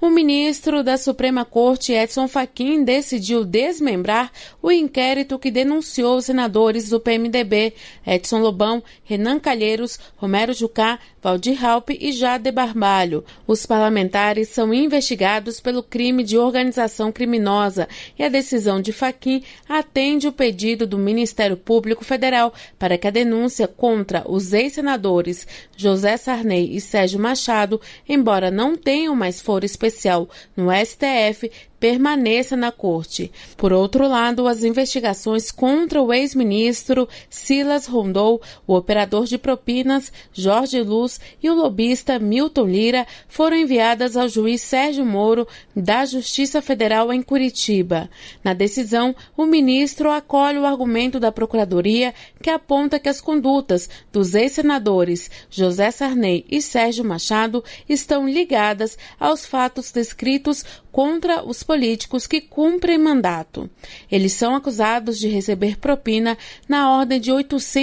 o ministro da Suprema Corte, Edson Fachin, decidiu desmembrar o inquérito que denunciou os senadores do PMDB, Edson Lobão, Renan Calheiros, Romero Jucá, Valdir Raupp e Jader Barbalho. Os parlamentares são investigados pelo crime de organização criminosa e a decisão de Fachin atende o pedido do Ministério Público Federal para que a denúncia contra os ex-senadores José Sarney e Sérgio Machado, embora não tenham mais foro especial no STF, permaneça na corte. Por outro lado, as investigações contra o ex-ministro Silas Rondon, o operador de propinas Jorge Luz e o lobista Milton Lira foram enviadas ao juiz Sérgio Moro da Justiça Federal em Curitiba. Na decisão, o ministro acolhe o argumento da Procuradoria que aponta que as condutas dos ex-senadores José Sarney e Sérgio Machado estão ligadas aos fatos descritos contra os políticos que cumprem mandato. Eles são acusados de receber propina na ordem de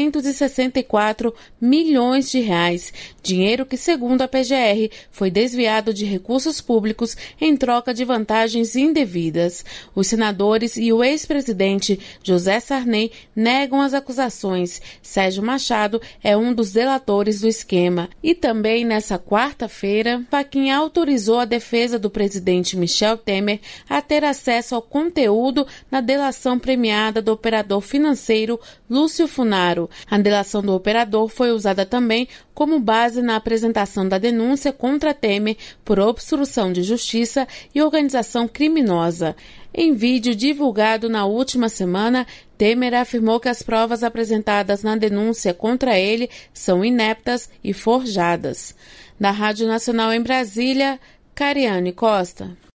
864 milhões de reais, dinheiro que, segundo a PGR, foi desviado de recursos públicos em troca de vantagens indevidas. Os senadores e o ex-presidente José Sarney negam as acusações. Sérgio Machado é um dos delatores do esquema. E também, nessa quarta-feira, Fachin autorizou a defesa do presidente Michel Temer a ter acesso ao conteúdo na delação premiada do operador financeiro Lúcio Funaro. A delação do operador foi usada também como base na apresentação da denúncia contra Temer por obstrução de justiça e organização criminosa. Em vídeo divulgado na última semana, Temer afirmou que as provas apresentadas na denúncia contra ele são ineptas e forjadas. Da Rádio Nacional em Brasília, Cariane Costa.